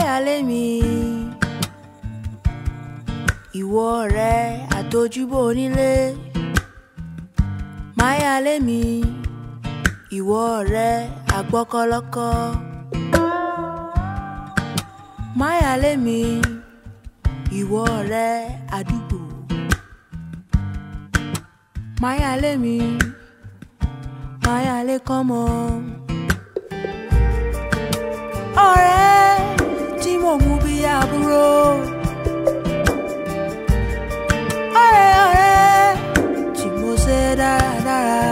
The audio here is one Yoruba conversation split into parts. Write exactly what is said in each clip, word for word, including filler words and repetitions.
Mayalemi, ìwọ ọ̀rẹ́ àtojúbọ onílé. Mayalemi, ìwọ ọ̀rẹ́ àgbọ́kọ́lọ́kọ́. Mayalemi, ìwọ ọ̀rẹ́ àdúgbò. Mayalemi, Mayale come on. Ọ̀rẹ́ tí mo mú bí àbúrò. Ọ̀rẹ́ ọ̀rẹ́ tí mo ṣe dáradára.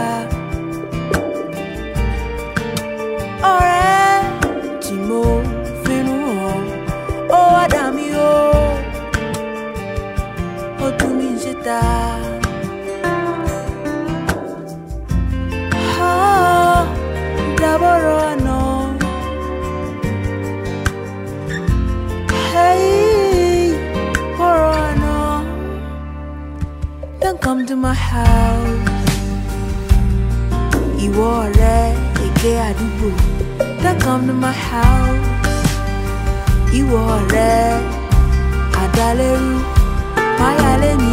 Ọ̀rẹ́ tí mo finú hàn. Ó wá dà mí o. Ó tú mi síta. Daboro no. Hey, Borano, don't come to my house. Ìwọ ọ̀rẹ́ èké àdúgbò, don't come to my house. Ìwọ ọ̀rẹ́ àdálẹ́rú, Mayalemi.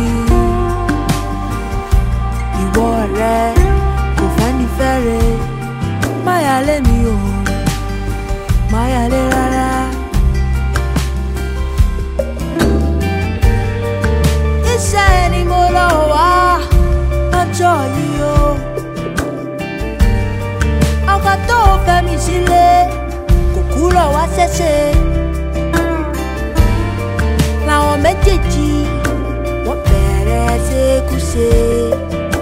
Ìwọ ọ̀rẹ́ kò fẹ́ ní fẹ́rẹ̀. Mayalemi o, Mayale rárá. Iṣẹ́ ni mo lọ wá lọ́jọ́ yìí o. Ọkọ tó fẹ́ mi sílé kò kúrò wá ṣẹ̀ṣẹ̀. Làwọn méjèèjì wọ́n bẹ̀rẹ̀ ṣekúṣe.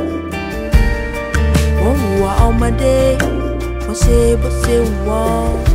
Wọ́n hùwà ọmọdé. Bó ṣe bó ṣe wọ́n.